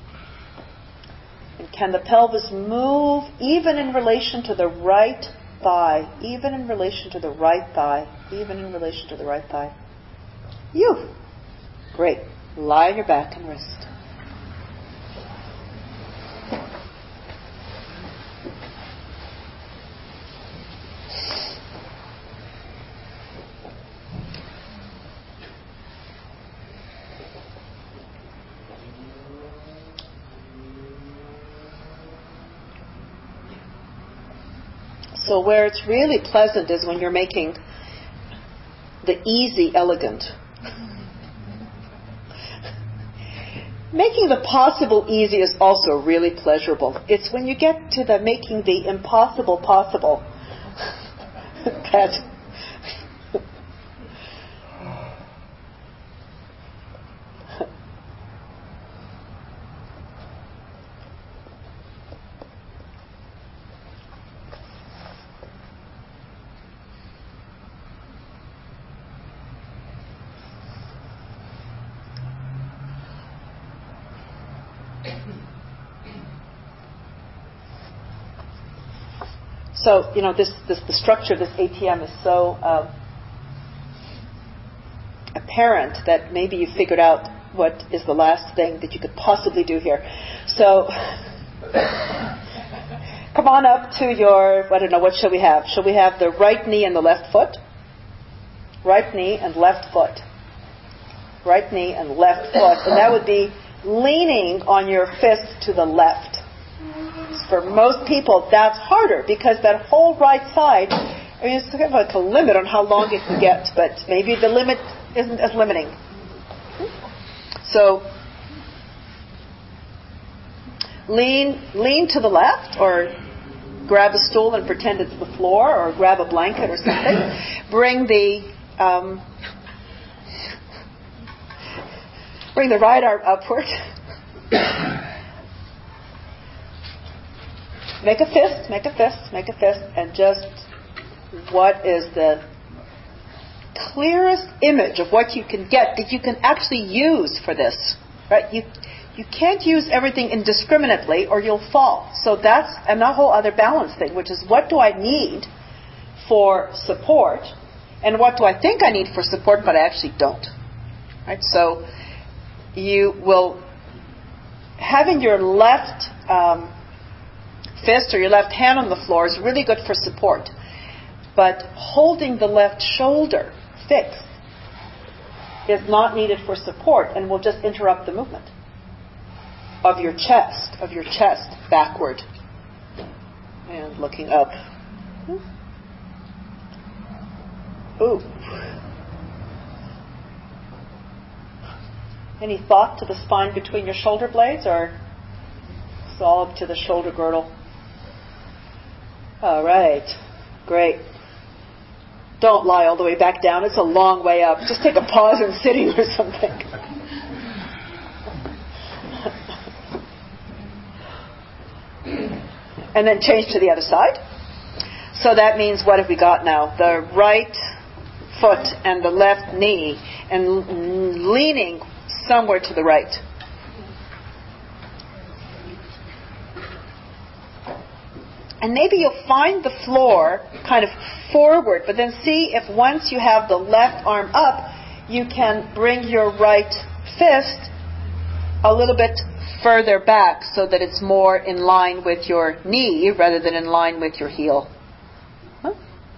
A: And can the pelvis move even in relation to the right thigh? Even in relation to the right thigh. Even in relation to the right thigh. Great. Lie on your back and rest. So where it's really pleasant is when you're making the easy elegant. Making the possible easy is also really pleasurable. It's when you get to the making the impossible possible that So, the structure of this ATM is so apparent that maybe you figured out what is the last thing that you could possibly do here. So, come on up to your, what shall we have? Shall we have the right knee and the left foot? Right knee and left foot. Right knee and left foot. And that would be leaning on your fist to the left. For most people, that's harder because that whole right side, it's kind of like a limit on how long it can get, but maybe the limit isn't as limiting. So, lean to the left, or grab a stool and pretend it's the floor, or grab a blanket or something. Bring the right arm upward. Make a fist, and just what is the clearest image of what you can get that you can actually use for this, right? You can't use everything indiscriminately or you'll fall. So that's a whole other balance thing, which is what do I need for support and what do I think I need for support but I actually don't, right? So you will, having your left fist or your left hand on the floor is really good for support. But holding the left shoulder fixed is not needed for support and will just interrupt the movement of your chest backward and looking up. Ooh. Any thought to the spine between your shoulder blades, or it's all up to the shoulder girdle? All right. Great. Don't lie all the way back down. It's a long way up. Just take a pause in sitting or something. And then change to the other side. So that means, what have we got now? The right foot and the left knee, and leaning somewhere to the right. And maybe you'll find the floor kind of forward, but then see if once you have the left arm up, you can bring your right fist a little bit further back so that it's more in line with your knee rather than in line with your heel. Huh?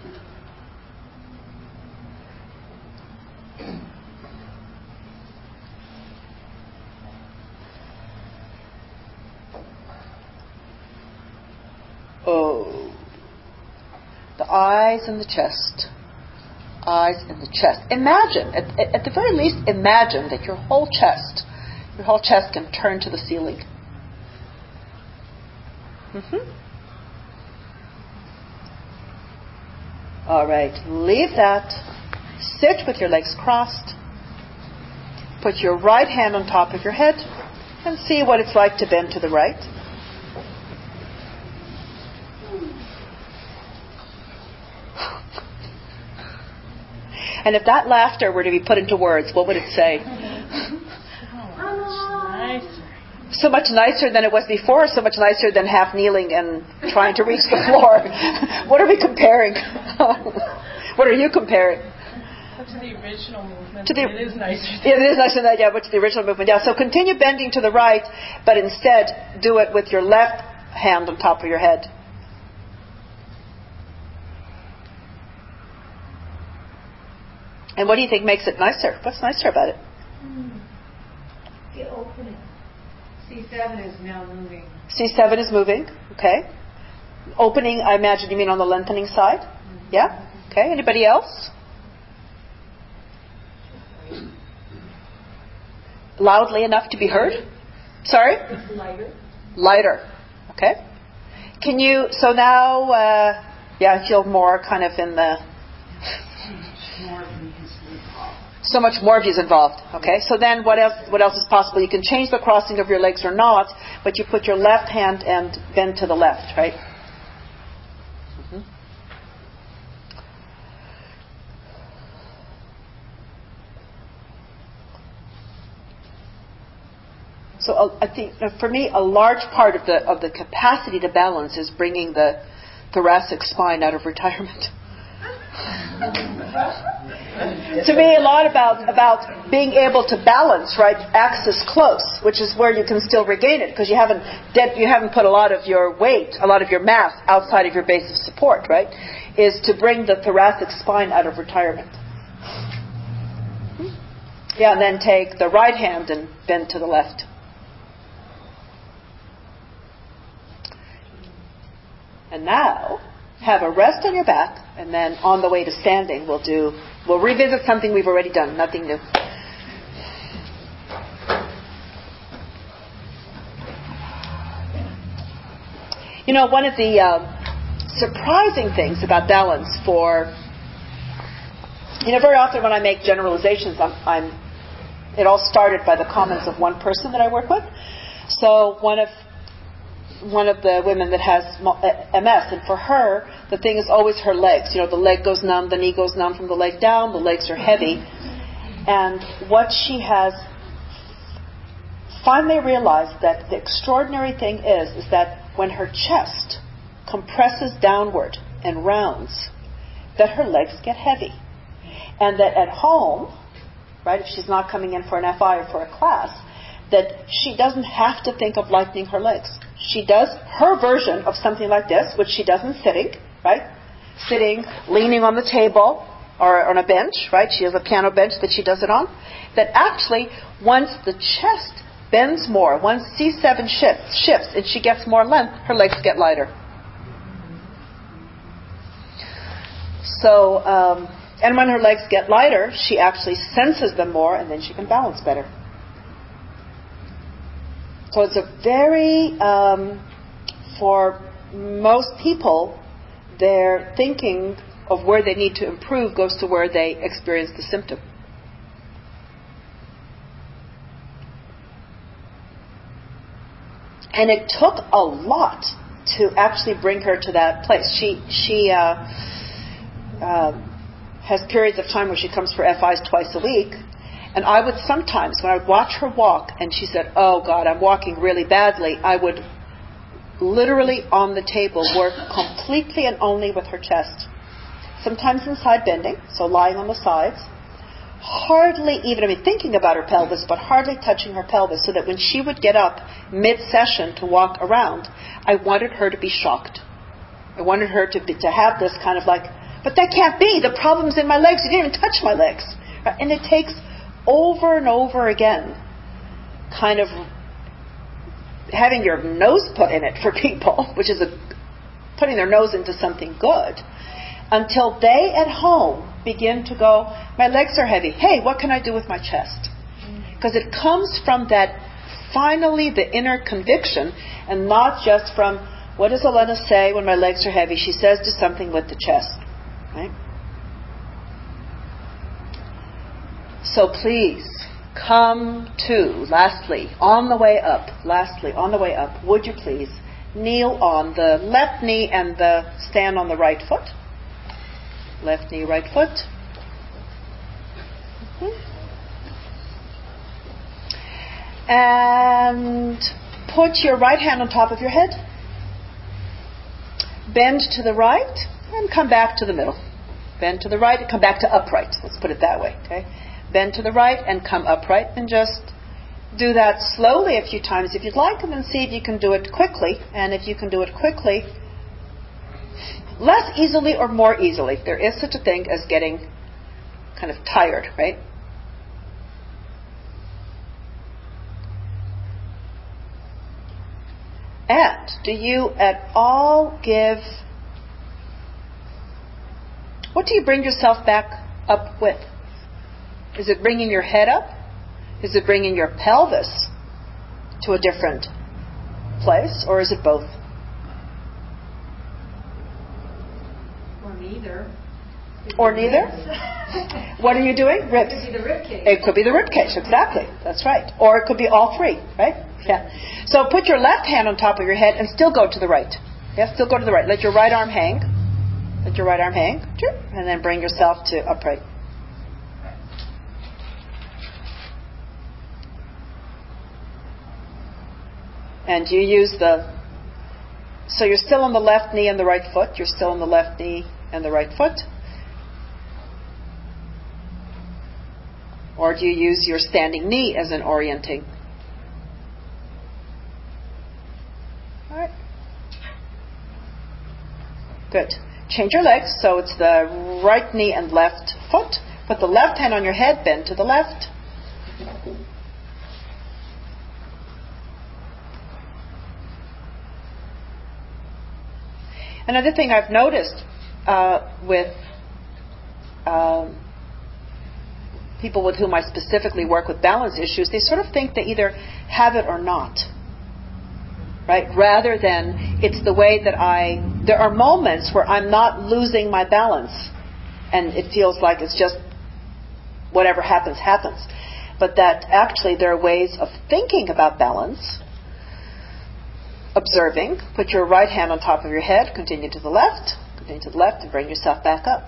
A: Oh. The eyes and the chest. Eyes and the chest. Imagine, at the very least, imagine that your whole chest can turn to the ceiling. All right, leave that. Sit with your legs crossed. Put your right hand on top of your head and see what it's like to bend to the right. And if that laughter were to be put into words, what would it say? So much nicer than it was before, so much nicer than half kneeling and trying to reach the floor. What are we comparing? What are you comparing?
C: To the original movement.
A: It
C: is nicer.
A: It is nicer than that, yeah, but to the original movement. Yeah, so continue bending to the right, but instead do it with your left hand on top of your head. And what do you think makes it nicer? What's nicer about it?
B: The opening. C7 is now moving.
A: C7 is moving, okay. Opening, I imagine you mean on the lengthening side? Mm-hmm. Yeah? Okay, anybody else? Loudly enough to be heard? Sorry?
B: It's lighter.
A: Lighter, okay. Can you, so now, I feel more kind of in the... So much more of you is involved. Okay, so then what else is possible? You can change the crossing of your legs or not, but you put your left hand and bend to the left, right? Mm-hmm. So I think for me, a large part of the capacity to balance is bringing the thoracic spine out of retirement. To me, a lot about being able to balance, right, axis close, which is where you can still regain it because you haven't put a lot of your weight, a lot of your mass outside of your base of support, right, is to bring the thoracic spine out of retirement. Yeah, and then take the right hand and bend to the left. And now, have a rest on your back, and then on the way to standing, we'll revisit something we've already done, nothing new. You know, one of the surprising things about balance very often when I make generalizations, it all started by the comments of one person that I work with. So one of the women that has MS, and for her, the thing is always her legs. You know, the leg goes numb, the knee goes numb from the leg down, the legs are heavy. And what she has finally realized that the extraordinary thing is that when her chest compresses downward and rounds, that her legs get heavy. And that at home, right, if she's not coming in for an FI or for a class, that she doesn't have to think of lightening her legs. She does her version of something like this, which she does in sitting, right? Sitting, leaning on the table or on a bench, right? She has a piano bench that she does it on. That actually, once the chest bends more, once C7 shifts and she gets more length, her legs get lighter. So, and when her legs get lighter, she actually senses them more, and then she can balance better. So it's a very, for most people, their thinking of where they need to improve goes to where they experience the symptom. And it took a lot to actually bring her to that place. She has periods of time where she comes for FIs twice a week. And I would sometimes, when I would watch her walk, and she said, "Oh God, I'm walking really badly," I would literally on the table work completely and only with her chest. Sometimes in side bending, so lying on the sides. Hardly even, thinking about her pelvis, but hardly touching her pelvis, so that when she would get up mid-session to walk around, I wanted her to be shocked. I wanted her to have this kind of like, "But that can't be. The problem's in my legs. You didn't even touch my legs." And it takes over and over again, kind of having your nose put in it for people, which is putting their nose into something good, until they at home begin to go, "My legs are heavy. Hey, what can I do with my chest?" Because it comes from that, finally, the inner conviction, and not just from, what does Elena say when my legs are heavy? She says, do something with the chest. Right? So please, come to, lastly, on the way up, would you please kneel on the left knee and stand on the right foot. Left knee, right foot. And put your right hand on top of your head. Bend to the right and come back to the middle. Bend to the right and come back to upright. Let's put it that way. Okay? Bend to the right and come upright, and just do that slowly a few times if you'd like, and then see if you can do it quickly. And if you can do it quickly, less easily or more easily. There is such a thing as getting kind of tired, right? And do you at all what do you bring yourself back up with? Is it bringing your head up? Is it bringing your pelvis to a different place? Or is it both?
B: Or neither.
A: Or neither? What are you doing? Ribs.
B: It could be the rib cage.
A: It could be the rib cage, exactly. That's right. Or it could be all three, right? Yeah. So put your left hand on top of your head and still go to the right. Yeah, still go to the right. Let your right arm hang. Let your right arm hang. And then bring yourself to upright. And you use so you're still on the left knee and the right foot. You're still on the left knee and the right foot. Or do you use your standing knee as an orienting? All right. Good. Change your legs so it's the right knee and left foot. Put the left hand on your head, bend to the left. Another thing I've noticed with people with whom I specifically work with balance issues, they sort of think they either have it or not. Right? Rather than it's the way that there are moments where I'm not losing my balance and it feels like it's just whatever happens, happens. But that actually there are ways of thinking about balance. Observing, put your right hand on top of your head, continue to the left, and bring yourself back up.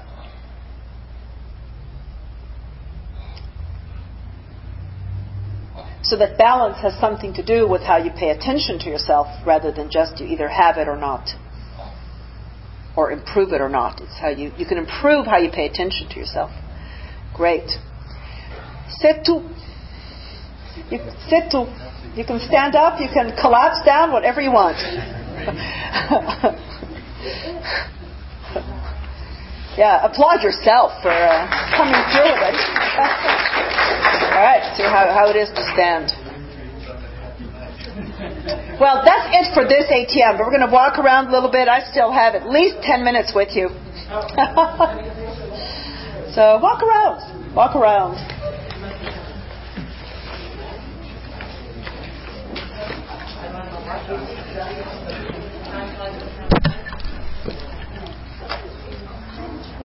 A: So that balance has something to do with how you pay attention to yourself rather than just you either have it or not. Or improve it or not. It's how you can improve how you pay attention to yourself. Great. C'est tout. C'est tout. You can stand up, you can collapse down, whatever you want. Yeah, applaud yourself for coming through with it. All right, see how it is to stand. Well, that's it for this ATM, but we're going to walk around a little bit. I still have at least 10 minutes with you. So walk around. Walk around.